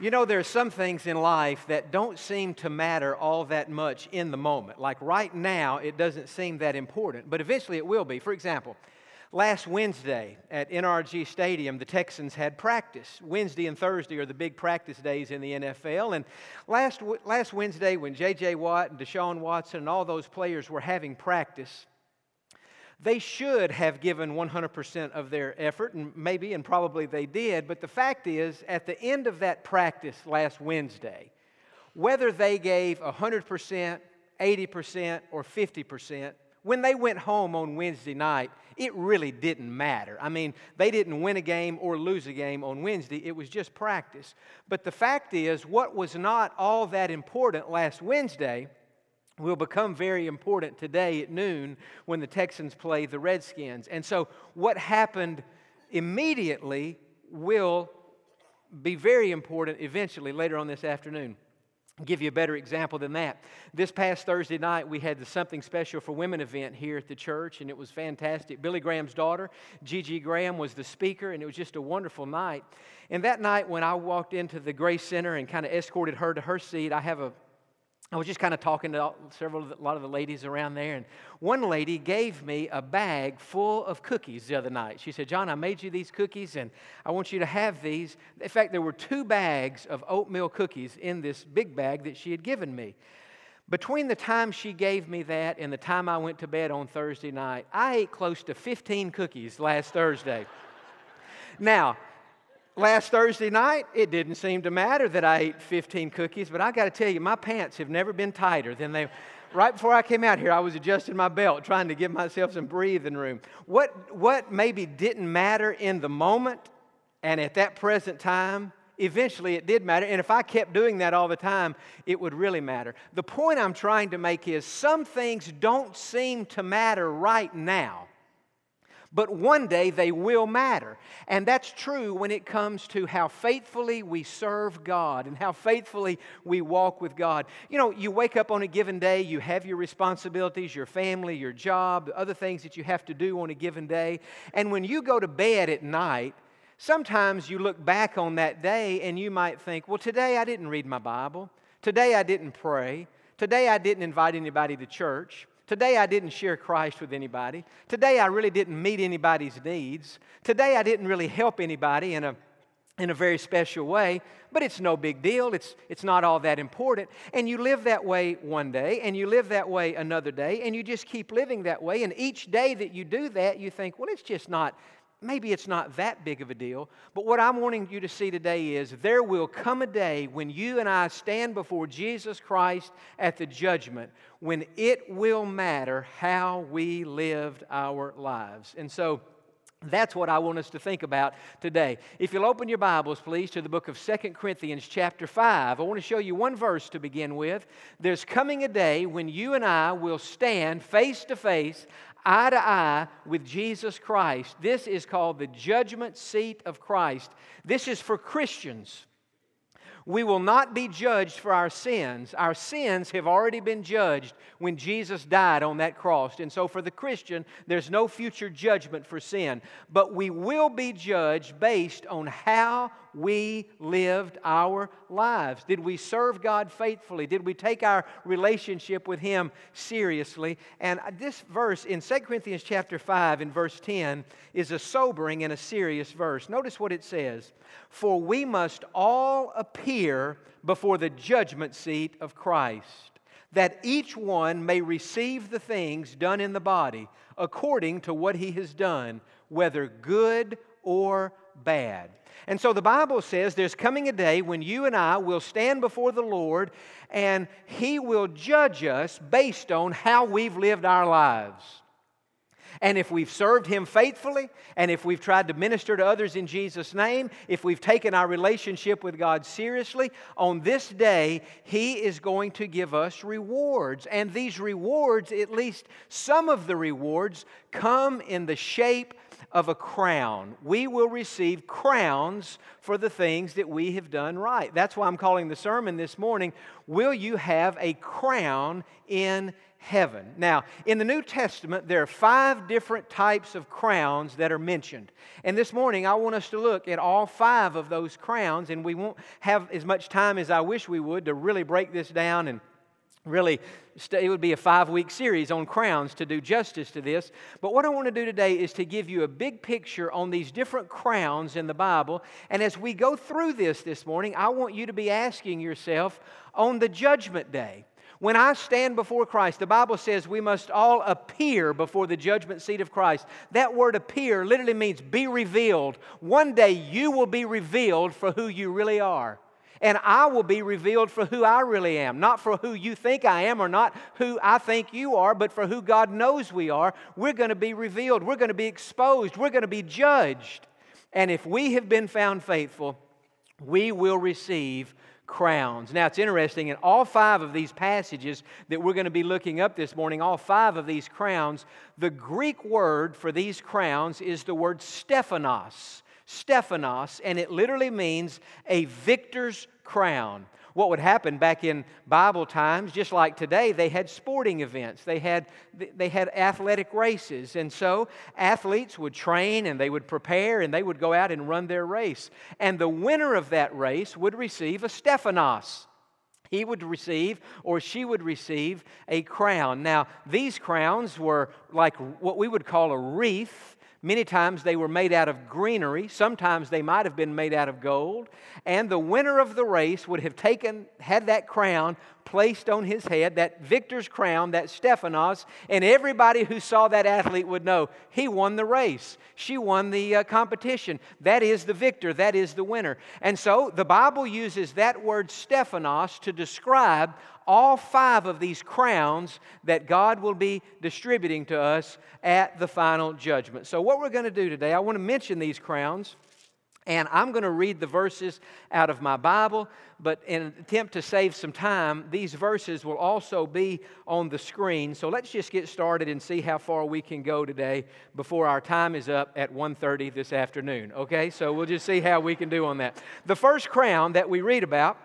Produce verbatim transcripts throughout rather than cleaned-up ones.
You know, there are some things in life that don't seem to matter all that much in the moment. Like right now, it doesn't seem that important, but eventually it will be. For example, last Wednesday at N R G Stadium, the Texans had practice. Wednesday and Thursday are the big practice days in the N F L. And last, last Wednesday, when J J. Watt and Deshaun Watson and all those players were having practice, they should have given one hundred percent of their effort, and maybe and probably they did. But the fact is, at the end of that practice last Wednesday, whether they gave one hundred percent, eighty percent, or fifty percent, when they went home on Wednesday night, it really didn't matter. I mean, they didn't win a game or lose a game on Wednesday. It was just practice. But the fact is, what was not all that important last Wednesday will become very important today at noon when the Texans play the Redskins. And so what happened immediately will be very important eventually later on this afternoon. I'll give you a better example than that. This past Thursday night, we had the Something Special for Women event here at the church, and it was fantastic. Billy Graham's daughter, Gigi Graham, was the speaker, and it was just a wonderful night. And that night, when I walked into the Grace Center and kind of escorted her to her seat, I have a I was just kind of talking to several, a lot of the ladies around there, and one lady gave me a bag full of cookies the other night. She said, "John, I made you these cookies, and I want you to have these." In fact, there were two bags of oatmeal cookies in this big bag that she had given me. Between the time she gave me that and the time I went to bed on Thursday night, I ate close to fifteen cookies last Thursday. Now, last Thursday night, it didn't seem to matter that I ate fifteen cookies, but I got to tell you, my pants have never been tighter than they. Right before I came out here, I was adjusting my belt, trying to give myself some breathing room. What, what maybe didn't matter in the moment and at that present time, eventually it did matter. And if I kept doing that all the time, it would really matter. The point I'm trying to make is some things don't seem to matter right now, but one day they will matter. And that's true when it comes to how faithfully we serve God and how faithfully we walk with God. You know, you wake up on a given day, you have your responsibilities, your family, your job, other things that you have to do on a given day. And when you go to bed at night, sometimes you look back on that day and you might think, well, today I didn't read my Bible. Today I didn't pray. Today I didn't invite anybody to church. Today I didn't share Christ with anybody. Today I really didn't meet anybody's needs. Today I didn't really help anybody in a, in a very special way, but it's no big deal. It's, it's not all that important. And you live that way one day, and you live that way another day, and you just keep living that way. And each day that you do that, you think, well, it's just not, maybe it's not that big of a deal. But what I'm wanting you to see today is there will come a day when you and I stand before Jesus Christ at the judgment, when it will matter how we lived our lives. And so that's what I want us to think about today. If you'll open your Bibles, please, to the book of Second Corinthians chapter five. I want to show you one verse to begin with. There's coming a day when you and I will stand face to face, eye to eye with Jesus Christ. This is called the judgment seat of Christ. This is for Christians. We will not be judged for our sins. Our sins have already been judged when Jesus died on that cross. And so for the Christian, there's no future judgment for sin. But we will be judged based on how we lived our lives. Did we serve God faithfully? Did we take our relationship with Him seriously? And this verse in Second Corinthians chapter five in verse ten is a sobering and a serious verse. Notice what it says. For we must all appear before the judgment seat of Christ, that each one may receive the things done in the body according to what he has done, whether good or bad. And so the Bible says there's coming a day when you and I will stand before the Lord and He will judge us based on how we've lived our lives. And if we've served Him faithfully, and if we've tried to minister to others in Jesus' name, if we've taken our relationship with God seriously, on this day, He is going to give us rewards. And these rewards, at least some of the rewards, come in the shape of a crown. We will receive crowns for the things that we have done right. That's why I'm calling the sermon this morning, Will You Have a Crown in Heaven? Now, in the New Testament, there are five different types of crowns that are mentioned. And this morning, I want us to look at all five of those crowns, and we won't have as much time as I wish we would to really break this down and really, it would be a five-week series on crowns to do justice to this. But what I want to do today is to give you a big picture on these different crowns in the Bible. And as we go through this this morning, I want you to be asking yourself, on the judgment day, when I stand before Christ, the Bible says we must all appear before the judgment seat of Christ. That word appear literally means be revealed. One day you will be revealed for who you really are. And I will be revealed for who I really am. Not for who you think I am or not who I think you are, but for who God knows we are. We're going to be revealed. We're going to be exposed. We're going to be judged. And if we have been found faithful, we will receive crowns. Now, it's interesting, in all five of these passages that we're going to be looking up this morning, all five of these crowns, the Greek word for these crowns is the word Stephanos. Stephanos, and it literally means a victor's crown. What would happen back in Bible times, just like today, they had sporting events. They had, they had athletic races. And so athletes would train and they would prepare and they would go out and run their race. And the winner of that race would receive a Stephanos. He would receive, or she would receive, a crown. Now, these crowns were like what we would call a wreath. Many times they were made out of greenery. Sometimes they might have been made out of gold. And the winner of the race would have taken, had that crown placed on his head, that victor's crown, that Stephanos, and everybody who saw that athlete would know he won the race. She won the uh, competition. That is the victor. That is the winner. And so the Bible uses that word Stephanos to describe all five of these crowns that God will be distributing to us at the final judgment. So what we're going to do today, I want to mention these crowns, and I'm going to read the verses out of my Bible, but in an attempt to save some time, these verses will also be on the screen. So let's just get started and see how far we can go today before our time is up at one thirty this afternoon. Okay, so we'll just see how we can do on that. The first crown that we read about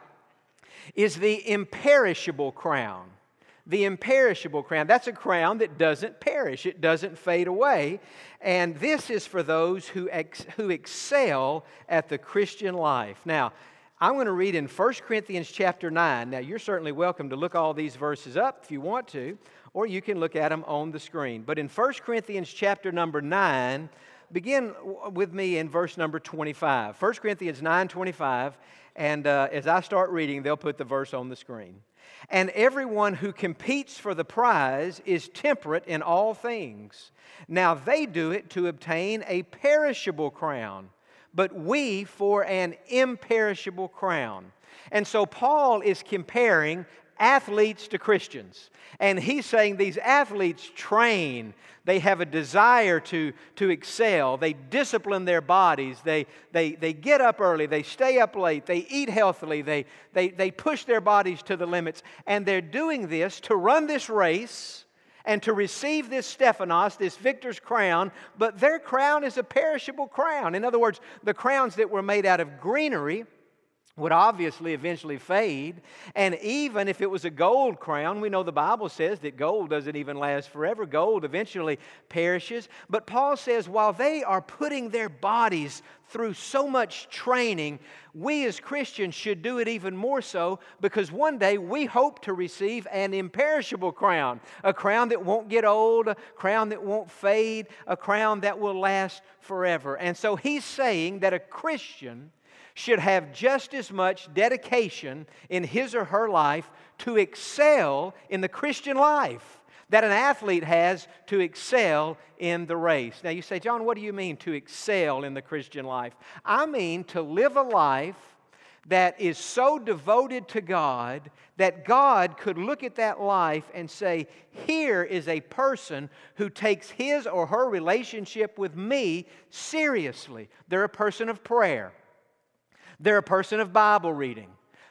is the imperishable crown. The imperishable crown. That's a crown that doesn't perish. It doesn't fade away. And this is for those who, ex- who excel at the Christian life. Now, I'm going to read in First Corinthians chapter nine. Now, you're certainly welcome to look all these verses up if you want to, or you can look at them on the screen. But in First Corinthians chapter number nine, begin with me in verse number twenty-five. First Corinthians nine twenty-five. And uh, as I start reading, they'll put the verse on the screen. And everyone who competes for the prize is temperate in all things. Now they do it to obtain a perishable crown, but we for an imperishable crown. And so Paul is comparing athletes to Christians. And he's saying these athletes train. They have a desire to, to excel. They discipline their bodies. They, they, they get up early. They stay up late. They eat healthily. They, they, they push their bodies to the limits. And they're doing this to run this race and to receive this Stephanos, this victor's crown. But their crown is a perishable crown. In other words, the crowns that were made out of greenery would obviously eventually fade. And even if it was a gold crown, we know the Bible says that gold doesn't even last forever. Gold eventually perishes. But Paul says while they are putting their bodies through so much training, we as Christians should do it even more so, because one day we hope to receive an imperishable crown, a crown that won't get old, a crown that won't fade, a crown that will last forever. And so he's saying that a Christian should have just as much dedication in his or her life to excel in the Christian life that an athlete has to excel in the race. Now you say, John, what do you mean to excel in the Christian life? I mean to live a life that is so devoted to God that God could look at that life and say, here is a person who takes his or her relationship with me seriously. They're a person of prayer. They're a person of Bible reading.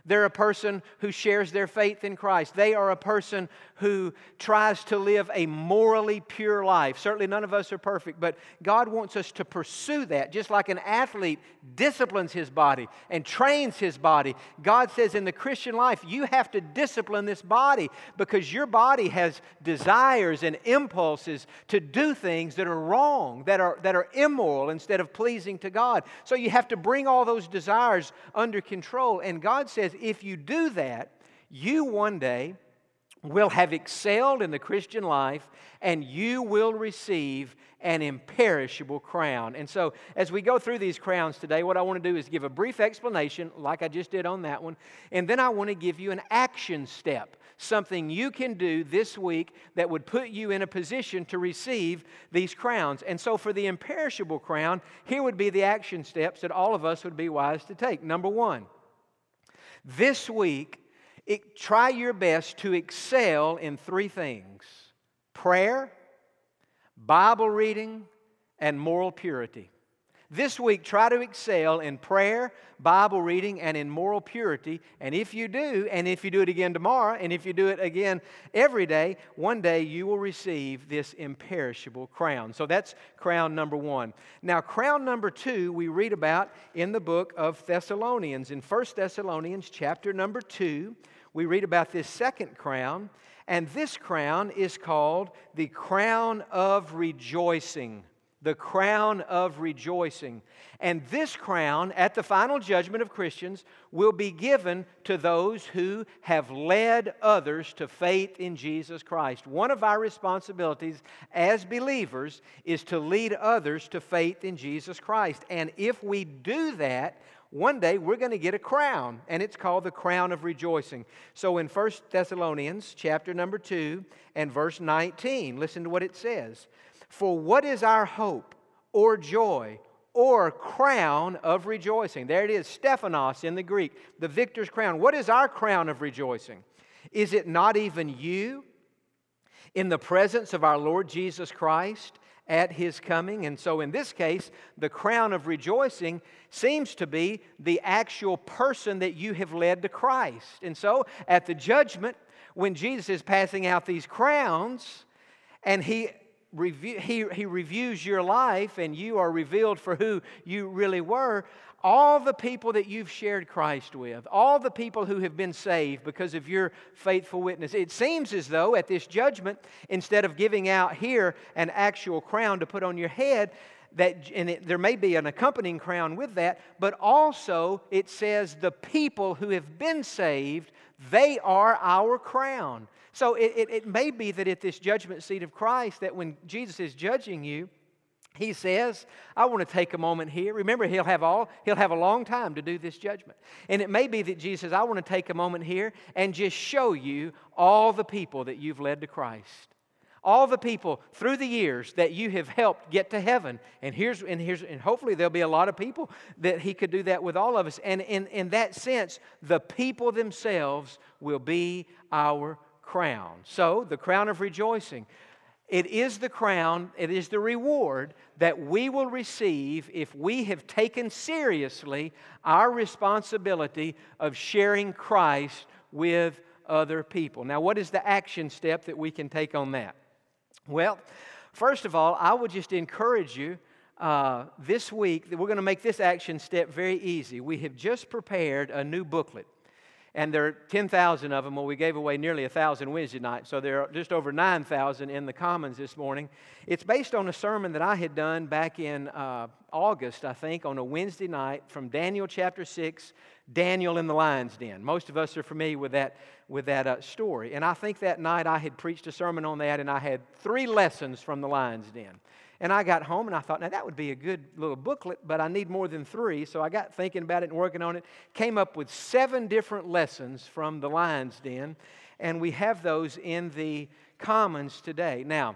They're a person who shares their faith in Christ. They are a person who tries to live a morally pure life. Certainly none of us are perfect, but God wants us to pursue that. Just like an athlete disciplines his body and trains his body, God says in the Christian life, you have to discipline this body because your body has desires and impulses to do things that are wrong, that are, that are immoral instead of pleasing to God. So you have to bring all those desires under control. And God says, if you do that, you one day will have excelled in the Christian life and you will receive an imperishable crown. And so as we go through these crowns today, what I want to do is give a brief explanation like I just did on that one, and then I want to give you an action step, something you can do this week that would put you in a position to receive these crowns. And so for the imperishable crown, here would be the action steps that all of us would be wise to take. Number one, this week, it, try your best to excel in three things: prayer, Bible reading, and moral purity. This week, try to excel in prayer, Bible reading, and in moral purity. And if you do, and if you do it again tomorrow, and if you do it again every day, one day you will receive this imperishable crown. So that's crown number one. Now, crown number two we read about in the book of Thessalonians. In First Thessalonians chapter number two, we read about this second crown. And this crown is called the crown of rejoicing. The crown of rejoicing. And this crown, at the final judgment of Christians, will be given to those who have led others to faith in Jesus Christ. One of our responsibilities as believers is to lead others to faith in Jesus Christ. And if we do that, one day we're going to get a crown, and it's called the crown of rejoicing. So in First Thessalonians chapter number two and verse nineteen, listen to what it says. For what is our hope or joy or crown of rejoicing? There it is, Stephanos in the Greek, the victor's crown. What is our crown of rejoicing? Is it not even you in the presence of our Lord Jesus Christ at His coming? And so in this case, the crown of rejoicing seems to be the actual person that you have led to Christ. And so at the judgment, when Jesus is passing out these crowns, and He Review, he, he reviews your life and you are revealed for who you really were, all the people that you've shared Christ with, all the people who have been saved because of your faithful witness, it seems as though at this judgment, instead of giving out here an actual crown to put on your head, that, and it, there may be an accompanying crown with that, but also it says the people who have been saved, they are our crown. So it, it, it may be that at this judgment seat of Christ, that when Jesus is judging you, He says, I want to take a moment here. Remember, He'll have all He'll have a long time to do this judgment. And it may be that Jesus says, I want to take a moment here and just show you all the people that you've led to Christ. All the people through the years that you have helped get to heaven. And here's and here's and hopefully there'll be a lot of people that He could do that with all of us. And in, in that sense, the people themselves will be our crown. So, the crown of rejoicing. It is the crown, it is the reward that we will receive if we have taken seriously our responsibility of sharing Christ with other people. Now, what is the action step that we can take on that? Well, first of all, I would just encourage you uh, this week that we're going to make this action step very easy. We have just prepared a new booklet. And there are ten thousand of them. Well, we gave away nearly one thousand Wednesday night, so there are just over nine thousand in the Commons this morning. It's based on a sermon that I had done back in uh, August, I think, on a Wednesday night from Daniel chapter six, Daniel in the lion's den. Most of us are familiar with that, with that uh, story. And I think that night I had preached a sermon on that, and I had three lessons from the lion's den. And I got home and I thought, now that would be a good little booklet, but I need more than three. So I got thinking about it and working on it. Came up with seven different lessons from the lion's den. And we have those in the Commons today. Now,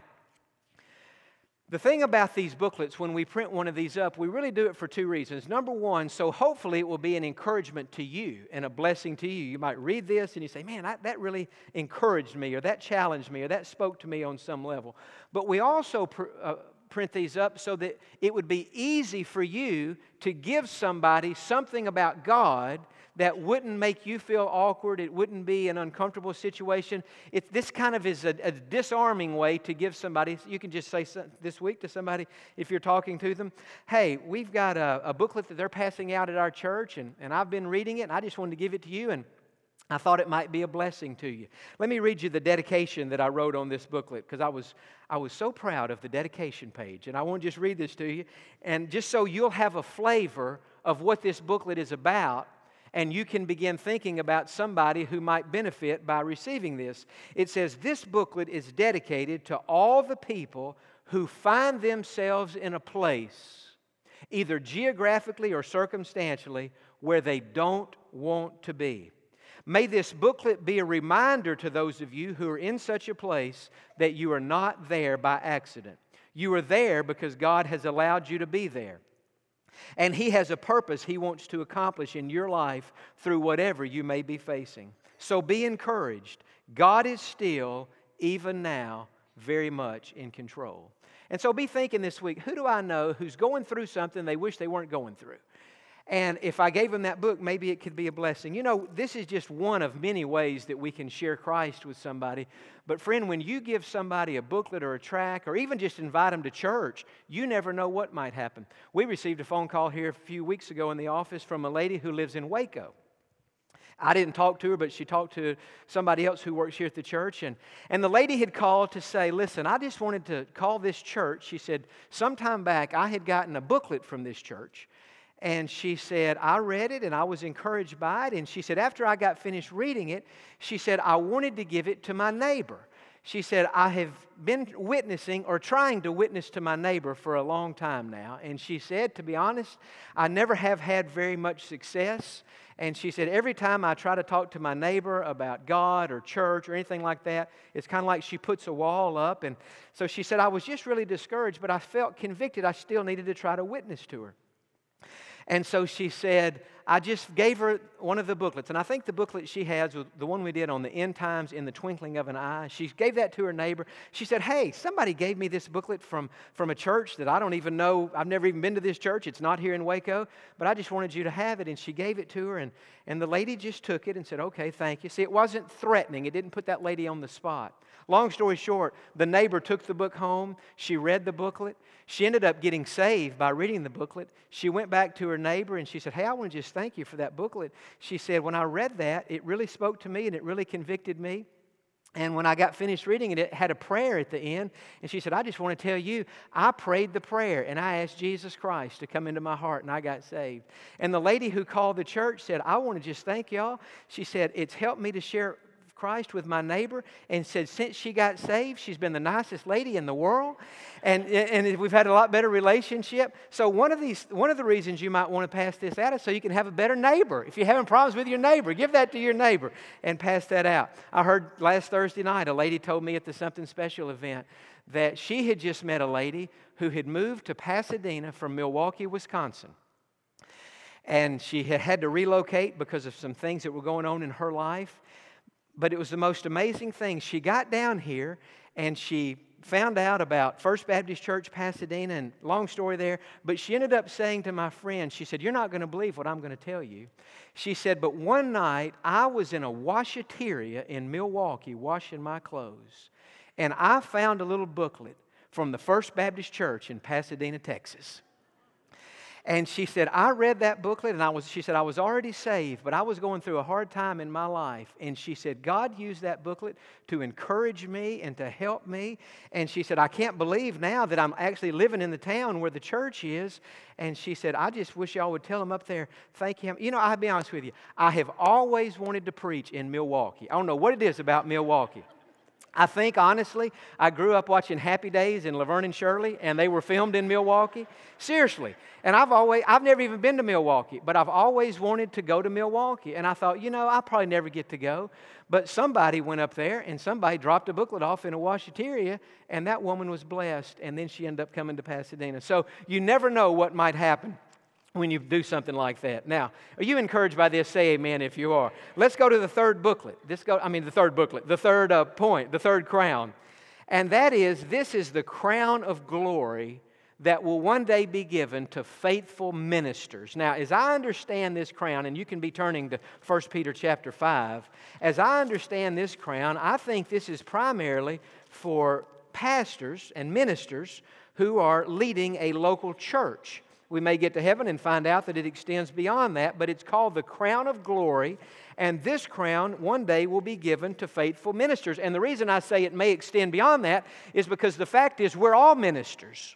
the thing about these booklets, when we print one of these up, we really do it for two reasons. Number one, so hopefully it will be an encouragement to you and a blessing to you. You might read this and you say, man, I, that really encouraged me, or that challenged me, or that spoke to me on some level. But we also pr- uh, print these up so that it would be easy for you to give somebody something about God that wouldn't make you feel awkward. It wouldn't be an uncomfortable situation. It, this kind of is a, a disarming way to give somebody, you can just say this week to somebody, if you're talking to them, hey, we've got a, a booklet that they're passing out at our church, and, and I've been reading it, and I just wanted to give it to you, and I thought it might be a blessing to you. Let me read you the dedication that I wrote on this booklet, because I was, I was so proud of the dedication page, and I want to just read this to you, and just so you'll have a flavor of what this booklet is about, and you can begin thinking about somebody who might benefit by receiving this. It says, this booklet is dedicated to all the people who find themselves in a place, either geographically or circumstantially, where they don't want to be. May this booklet be a reminder to those of you who are in such a place that you are not there by accident. You are there because God has allowed you to be there. And He has a purpose He wants to accomplish in your life through whatever you may be facing. So be encouraged. God is still, even now, very much in control. And so be thinking this week, who do I know who's going through something they wish they weren't going through? And if I gave them that book, maybe it could be a blessing. You know, this is just one of many ways that we can share Christ with somebody. But friend, when you give somebody a booklet or a tract, or even just invite them to church, you never know what might happen. We received a phone call here a few weeks ago in the office from a lady who lives in Waco. I didn't talk to her, but she talked to somebody else who works here at the church. And, and the lady had called to say, listen, I just wanted to call this church. She said, sometime back I had gotten a booklet from this church. And she said, I read it and I was encouraged by it. And she said, after I got finished reading it, she said, I wanted to give it to my neighbor. She said, I have been witnessing or trying to witness to my neighbor for a long time now. And she said, to be honest, I never have had very much success. And she said, every time I try to talk to my neighbor about God or church or anything like that, it's kind of like she puts a wall up. And so she said, I was just really discouraged, but I felt convicted I still needed to try to witness to her. And so she said, I just gave her one of the booklets. And I think the booklet she has was the one we did on the end times in the twinkling of an eye. She gave that to her neighbor. She said, hey, somebody gave me this booklet from, from a church that I don't even know. I've never even been to this church. It's not here in Waco. But I just wanted you to have it. And she gave it to her. And, and the lady just took it and said, okay, thank you. See, it wasn't threatening. It didn't put that lady on the spot. Long story short, the neighbor took the book home. She read the booklet. She ended up getting saved by reading the booklet. She went back to her neighbor and she said, hey, I want to just thank you for that booklet. She said, when I read that, it really spoke to me and it really convicted me. And when I got finished reading it, it had a prayer at the end. And she said, I just want to tell you, I prayed the prayer and I asked Jesus Christ to come into my heart and I got saved. And the lady who called the church said, I want to just thank y'all. She said, it's helped me to share Christ with my neighbor, and said since she got saved, she's been the nicest lady in the world, and, and we've had a lot better relationship. So one of these, one of the reasons you might want to pass this out is so you can have a better neighbor. If you're having problems with your neighbor, give that to your neighbor and pass that out. I heard last Thursday night, a lady told me at the Something Special event that she had just met a lady who had moved to Pasadena from Milwaukee, Wisconsin. And she had had to relocate because of some things that were going on in her life. But it was the most amazing thing. She got down here and she found out about First Baptist Church, Pasadena, and long story there. But she ended up saying to my friend, she said, you're not going to believe what I'm going to tell you. She said, but one night I was in a washateria in Milwaukee washing my clothes. And I found a little booklet from the First Baptist Church in Pasadena, Texas. And she said, I read that booklet, and I was, she said, I was already saved, but I was going through a hard time in my life. And she said, God used that booklet to encourage me and to help me. And she said, I can't believe now that I'm actually living in the town where the church is. And she said, I just wish y'all would tell him up there, thank him. You know, I'll be honest with you. I have always wanted to preach in Milwaukee. I don't know what it is about Milwaukee. I think, honestly, I grew up watching Happy Days and Laverne and Shirley, and they were filmed in Milwaukee. Seriously. And I've always, I've never even been to Milwaukee, but I've always wanted to go to Milwaukee. And I thought, you know, I'll probably never get to go. But somebody went up there, and somebody dropped a booklet off in a washateria, and that woman was blessed, and then she ended up coming to Pasadena. So you never know what might happen when you do something like that. Now, are you encouraged by this? Say amen if you are. Let's go to the third booklet. This go, I mean, the third booklet, the third uh, point, the third crown. And that is, this is the crown of glory that will one day be given to faithful ministers. Now, as I understand this crown, and you can be turning to First Peter chapter five, as I understand this crown, I think this is primarily for pastors and ministers who are leading a local church. We may get to heaven and find out that it extends beyond that, but it's called the crown of glory, and this crown one day will be given to faithful ministers. And the reason I say it may extend beyond that is because the fact is we're all ministers.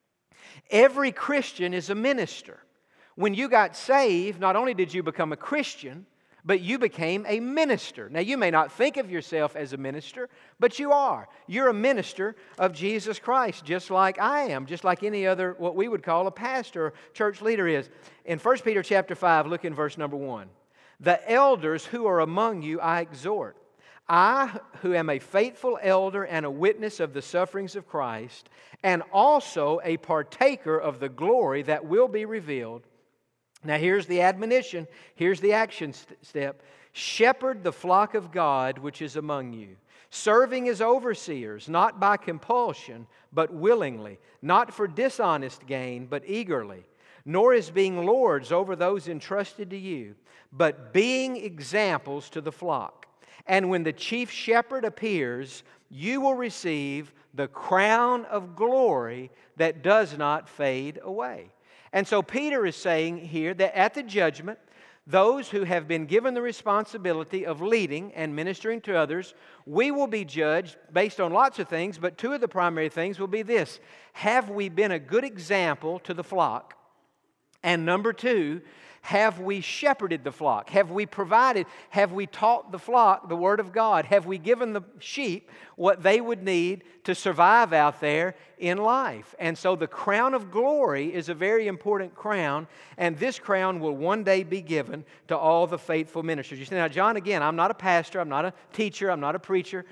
Every Christian is a minister. When you got saved, not only did you become a Christian, but you became a minister. Now, you may not think of yourself as a minister, but you are. You're a minister of Jesus Christ, just like I am, just like any other, what we would call a pastor or church leader is. In First Peter chapter five, look in verse number one. The elders who are among you I exhort. I, who am a faithful elder and a witness of the sufferings of Christ, and also a partaker of the glory that will be revealed. Now here's the admonition, here's the action st- step. Shepherd the flock of God which is among you, serving as overseers, not by compulsion, but willingly, not for dishonest gain, but eagerly, nor as being lords over those entrusted to you, but being examples to the flock. And when the chief shepherd appears, you will receive the crown of glory that does not fade away. And so Peter is saying here that at the judgment, those who have been given the responsibility of leading and ministering to others, we will be judged based on lots of things, but two of the primary things will be this. Have we been a good example to the flock? And number two, have we shepherded the flock? Have we provided, have we taught the flock the Word of God? Have we given the sheep what they would need to survive out there in life? And so the crown of glory is a very important crown, and this crown will one day be given to all the faithful ministers. You say, now, John, again, I'm not a pastor, I'm not a teacher, I'm not a preacher.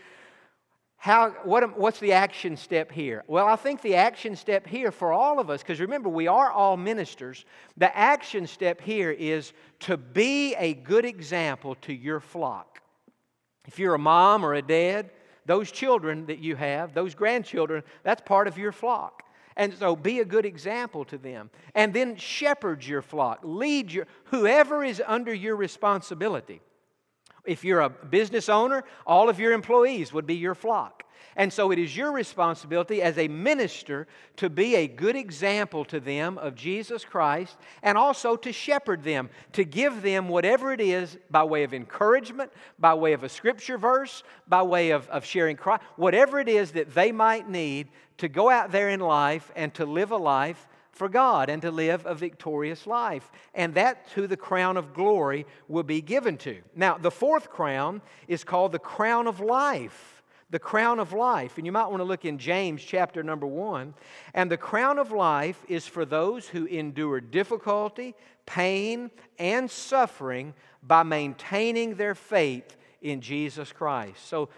How, what, what's the action step here? Well, I think the action step here for all of us, because remember, we are all ministers, the action step here is to be a good example to your flock. If you're a mom or a dad, those children that you have, those grandchildren, that's part of your flock. And so be a good example to them. And then shepherd your flock. Lead your, whoever is under your responsibility. If you're a business owner, all of your employees would be your flock. And so it is your responsibility as a minister to be a good example to them of Jesus Christ and also to shepherd them, to give them whatever it is by way of encouragement, by way of a scripture verse, by way of, of sharing Christ, whatever it is that they might need to go out there in life and to live a life for God and to live a victorious life. And that's who the crown of glory will be given to. Now, the fourth crown is called the crown of life. The crown of life. And you might want to look in James chapter number one. And the crown of life is for those who endure difficulty, pain, and suffering by maintaining their faith in Jesus Christ. So,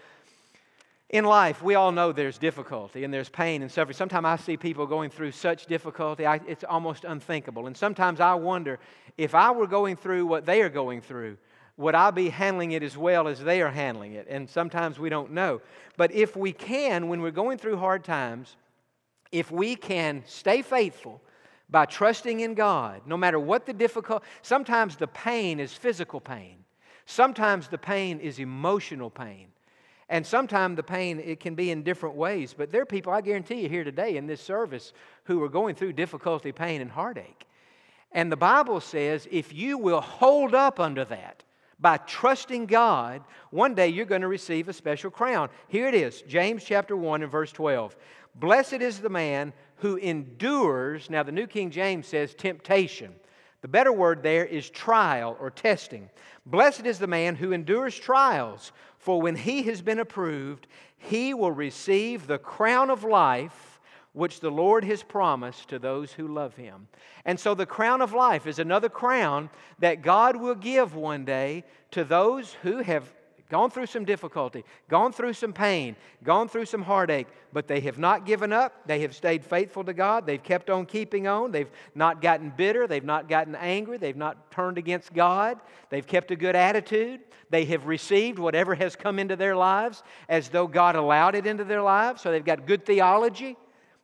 in life, we all know there's difficulty and there's pain and suffering. Sometimes I see people going through such difficulty, I, it's almost unthinkable. And sometimes I wonder, if I were going through what they are going through, would I be handling it as well as they are handling it? And sometimes we don't know. But if we can, when we're going through hard times, if we can stay faithful by trusting in God, no matter what the difficult, sometimes the pain is physical pain. Sometimes the pain is emotional pain. And sometimes the pain, it can be in different ways. But there are people, I guarantee you here today in this service, who are going through difficulty, pain, and heartache. And the Bible says if you will hold up under that by trusting God, one day you're going to receive a special crown. Here it is, James chapter one and verse twelve. Blessed is the man who endures, now the New King James says temptation. The better word there is trial or testing. Blessed is the man who endures trials, for when he has been approved, he will receive the crown of life which the Lord has promised to those who love Him. And so the crown of life is another crown that God will give one day to those who have gone through some difficulty, gone through some pain, gone through some heartache, but they have not given up. They have stayed faithful to God. They've kept on keeping on. They've not gotten bitter. They've not gotten angry. They've not turned against God. They've kept a good attitude. They have received whatever has come into their lives as though God allowed it into their lives. So they've got good theology,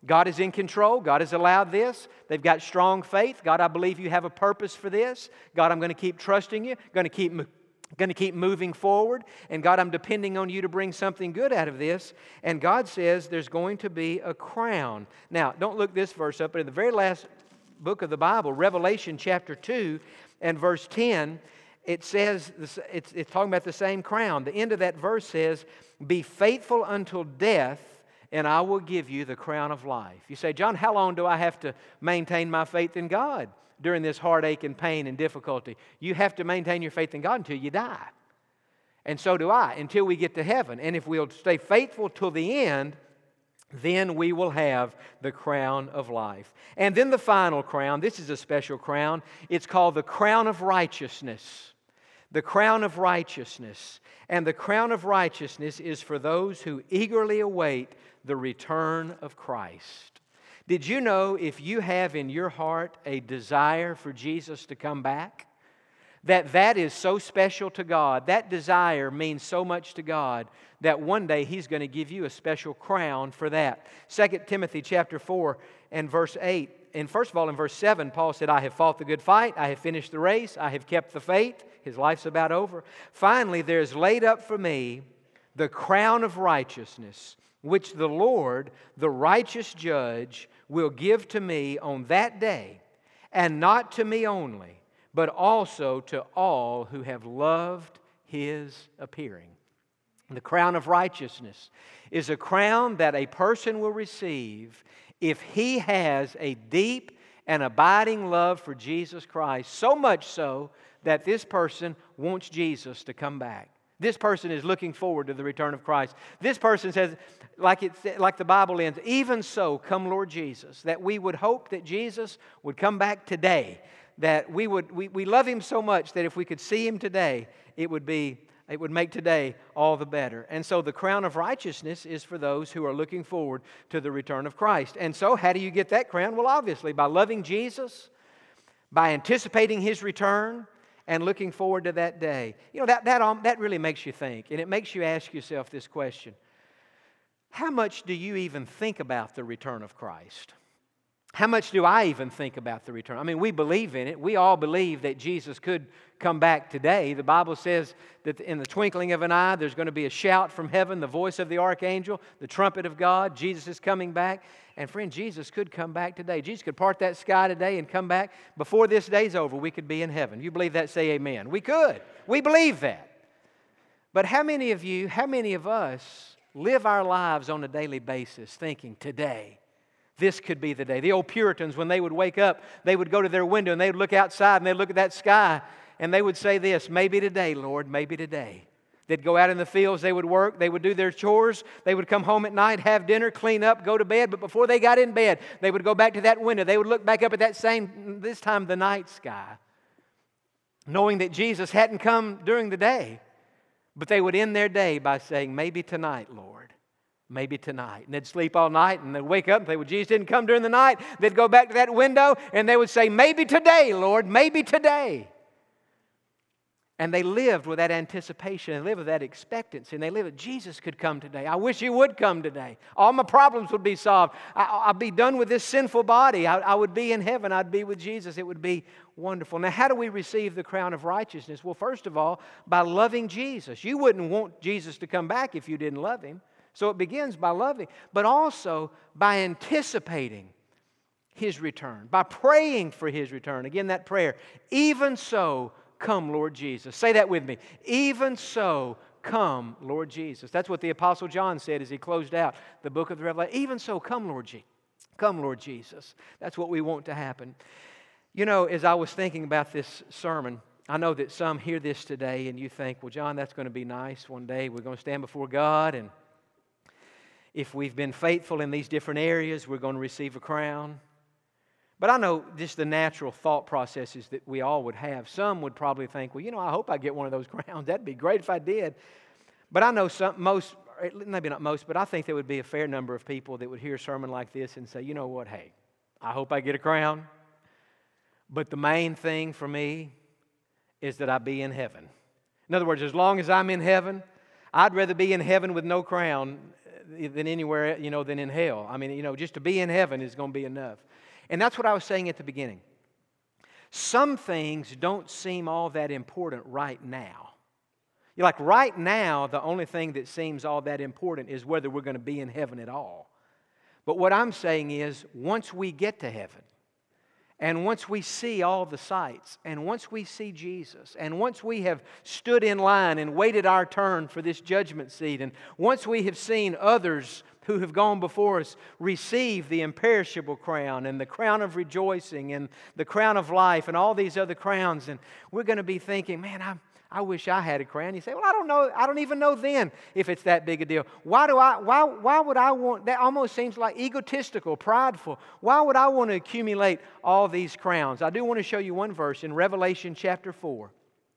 God is in control. God has allowed this. They've got strong faith. God, I believe you have a purpose for this. God, I'm going to keep trusting you. Going to keep going to keep moving forward. And God, I'm depending on you to bring something good out of this. And God says there's going to be a crown. Now, don't look this verse up, but in the very last book of the Bible, Revelation chapter two and verse ten, it says, it's, it's talking about the same crown. The end of that verse says, be faithful until death, and I will give you the crown of life. You say, John, how long do I have to maintain my faith in God during this heartache and pain and difficulty? You have to maintain your faith in God until you die. And so do I, until we get to heaven. And if we'll stay faithful till the end, then we will have the crown of life. And then the final crown, this is a special crown. It's called the crown of righteousness. The crown of righteousness. And the crown of righteousness is for those who eagerly await the return of Christ. Did you know if you have in your heart a desire for Jesus to come back, that that is so special to God, that desire means so much to God, that one day He's going to give you a special crown for that. Second Timothy chapter four and verse eight. And first of all, in verse seven, Paul said, I have fought the good fight, I have finished the race, I have kept the faith. His life's about over. Finally, there is laid up for me the crown of righteousness, which the Lord, the righteous judge, will give to me on that day, and not to me only, but also to all who have loved His appearing. The crown of righteousness is a crown that a person will receive if he has a deep and abiding love for Jesus Christ, so much so that this person wants Jesus to come back. This person is looking forward to the return of Christ. This person says, like, it, like the Bible ends, even so, come Lord Jesus, that we would hope that Jesus would come back today, that we would we, we love Him so much that if we could see Him today, it would be it would make today all the better. And so the crown of righteousness is for those who are looking forward to the return of Christ. And so how do you get that crown? Well, obviously by loving Jesus, by anticipating His return, and looking forward to that day. You know, that, that, um, that really makes you think, and it makes you ask yourself this question. How much do you even think about the return of Christ? How much do I even think about the return? I mean, we believe in it. We all believe that Jesus could come back today. The Bible says that in the twinkling of an eye, there's going to be a shout from heaven, the voice of the archangel, the trumpet of God. Jesus is coming back. And friend, Jesus could come back today. Jesus could part that sky today and come back. Before this day's over, we could be in heaven. You believe that? Say amen. We could. We believe that. But how many of you, how many of us live our lives on a daily basis thinking, today, this could be the day? The old Puritans, when they would wake up, they would go to their window and they would look outside and they'd look at that sky and they would say this, maybe today, Lord, maybe today. They'd go out in the fields, they would work, they would do their chores, they would come home at night, have dinner, clean up, go to bed. But before they got in bed, they would go back to that window. They would look back up at that same, this time the night sky, knowing that Jesus hadn't come during the day. But they would end their day by saying, maybe tonight, Lord. Maybe tonight. And they'd sleep all night and they'd wake up and they would, Jesus didn't come during the night. They'd go back to that window and they would say, maybe today, Lord, maybe today. And they lived with that anticipation and lived with that expectancy. And they lived with, Jesus could come today. I wish He would come today. All my problems would be solved. I, I'd be done with this sinful body. I, I would be in heaven. I'd be with Jesus. It would be wonderful. Now, how do we receive the crown of righteousness? Well, first of all, by loving Jesus. You wouldn't want Jesus to come back if you didn't love Him. So it begins by loving, but also by anticipating His return, by praying for His return. Again, that prayer, even so, come, Lord Jesus. Say that with me. Even so, come, Lord Jesus. That's what the Apostle John said as he closed out the book of the Revelation. Even so, come, Lord Jesus. Come, Lord Jesus. That's what we want to happen. You know, as I was thinking about this sermon, I know that some hear this today and you think, well, John, that's going to be nice. One day we're going to stand before God, and if we've been faithful in these different areas, we're going to receive a crown. But I know just the natural thought processes that we all would have. Some would probably think, well, you know, I hope I get one of those crowns. That'd be great if I did. But I know some, most, maybe not most, but I think there would be a fair number of people that would hear a sermon like this and say, you know what, hey, I hope I get a crown. But the main thing for me is that I be in heaven. In other words, as long as I'm in heaven, I'd rather be in heaven with no crown than anywhere, you know, than in hell. I mean, you know, just to be in heaven is going to be enough. And that's what I was saying at the beginning. Some things don't seem all that important right now. You're like, right now, the only thing that seems all that important is whether we're going to be in heaven at all. But what I'm saying is, once we get to heaven, and once we see all the sights, and once we see Jesus, and once we have stood in line and waited our turn for this judgment seat, and once we have seen others who have gone before us receive the imperishable crown, and the crown of rejoicing, and the crown of life, and all these other crowns, and we're going to be thinking, man, I'm I wish I had a crown. You say, well, I don't know. I don't even know then if it's that big a deal. Why do I? Why? Why would I want? That almost seems like egotistical, prideful. Why would I want to accumulate all these crowns? I do want to show you one verse in Revelation chapter four.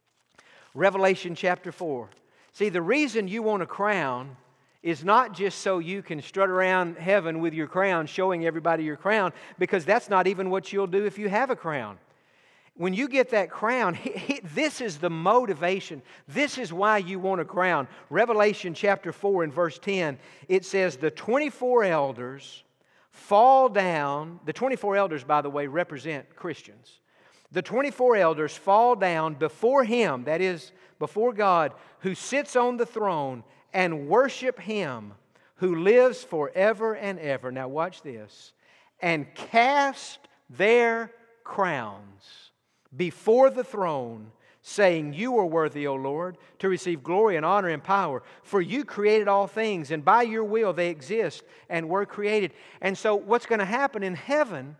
Revelation chapter four. See, the reason you want a crown is not just so you can strut around heaven with your crown, showing everybody your crown, because that's not even what you'll do if you have a crown. When you get that crown, this is the motivation. This is why you want a crown. Revelation chapter four and verse ten, it says, the twenty-four elders fall down. The twenty-four elders, by the way, represent Christians. The twenty-four elders fall down before Him, that is, before God, who sits on the throne, and worship Him who lives forever and ever. Now watch this. And cast their crowns before the throne, saying, you are worthy, O Lord, to receive glory and honor and power, for you created all things, and by your will they exist and were created. And so what's going to happen in heaven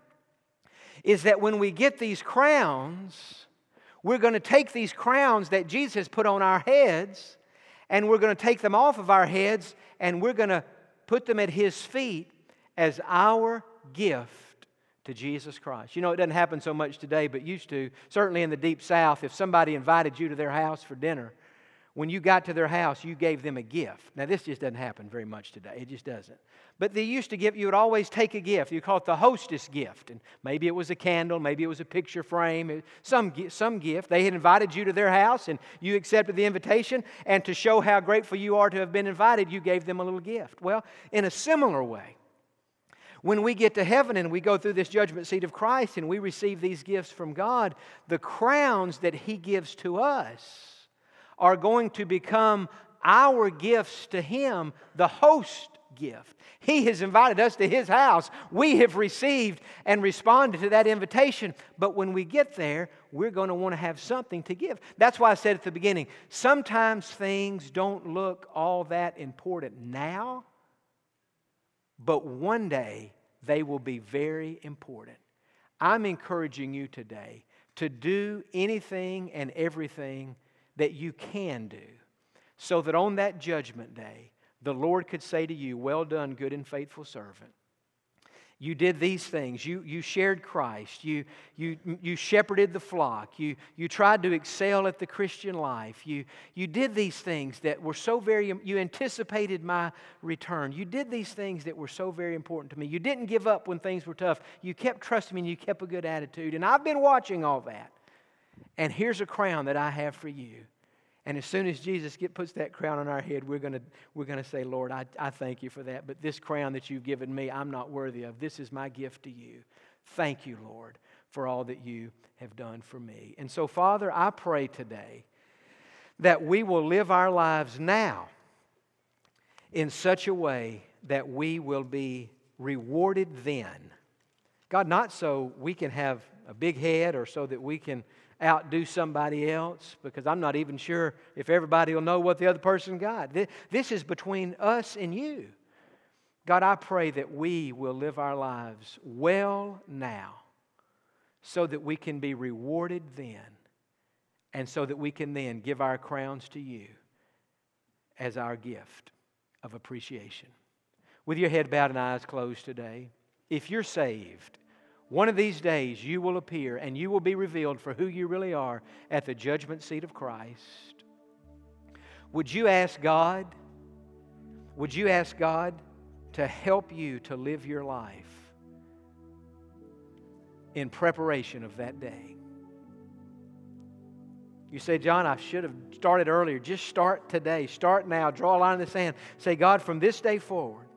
is that when we get these crowns, we're going to take these crowns that Jesus has put on our heads, and we're going to take them off of our heads, and we're going to put them at His feet as our gift to Jesus Christ. You know, it doesn't happen so much today, but used to. Certainly in the Deep South, if somebody invited you to their house for dinner, when you got to their house, you gave them a gift. Now, this just doesn't happen very much today. It just doesn't. But they used to give, you would always take a gift. You call it the hostess gift. And maybe it was a candle, maybe it was a picture frame, some, some gift. They had invited you to their house, and you accepted the invitation. And to show how grateful you are to have been invited, you gave them a little gift. Well, in a similar way, when we get to heaven and we go through this judgment seat of Christ and we receive these gifts from God, the crowns that He gives to us are going to become our gifts to Him, the host gift. He has invited us to His house. We have received and responded to that invitation. But when we get there, we're going to want to have something to give. That's why I said at the beginning, sometimes things don't look all that important now, but one day they will be very important. I'm encouraging you today to do anything and everything that you can do so that on that judgment day, the Lord could say to you, well done, good and faithful servant. You did these things. You, you shared Christ. You, you, you shepherded the flock. You, you tried to excel at the Christian life. You, you did these things that were so very, you anticipated my return. You did these things that were so very important to me. You didn't give up when things were tough. You kept trusting me and you kept a good attitude. And I've been watching all that. And here's a crown that I have for you. And as soon as Jesus get, puts that crown on our head, we're going to we're going to say, Lord, I, I thank you for that. But this crown that you've given me, I'm not worthy of. This is my gift to you. Thank you, Lord, for all that you have done for me. And so, Father, I pray today that we will live our lives now in such a way that we will be rewarded then. God, not so we can have a big head or so that we can outdo somebody else, because I'm not even sure if everybody will know what the other person got. This is between us and you. God, I pray that we will live our lives well now so that we can be rewarded then, and so that we can then give our crowns to you as our gift of appreciation. With your head bowed and eyes closed today, if you're saved, one of these days you will appear and you will be revealed for who you really are at the judgment seat of Christ. Would you ask God, would you ask God to help you to live your life in preparation of that day? You say, John, I should have started earlier. Just start today. Start now. Draw a line in the sand. Say, God, from this day forward,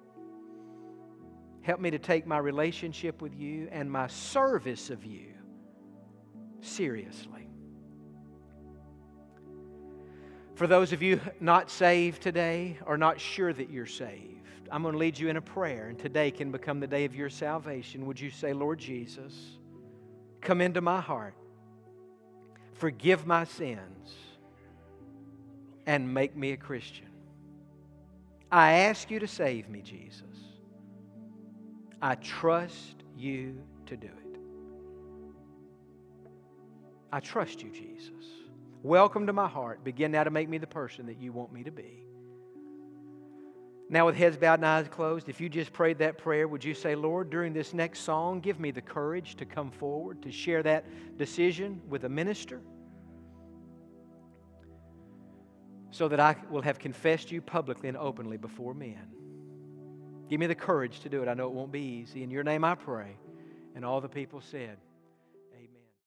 Help me to take my relationship with you and my service of you seriously. For those of you not saved today or not sure that you're saved, I'm going to lead you in a prayer, and today can become the day of your salvation. Would you say, Lord Jesus, come into my heart, forgive my sins, and make me a Christian. I ask you to save me, Jesus. I trust you to do it. I trust you, Jesus. Welcome to my heart. Begin now to make me the person that you want me to be. Now, with heads bowed and eyes closed, if you just prayed that prayer, would you say, Lord, during this next song, give me the courage to come forward, to share that decision with a minister, so that I will have confessed you publicly and openly before men. Give me the courage to do it. I know it won't be easy. In your name I pray. And all the people said,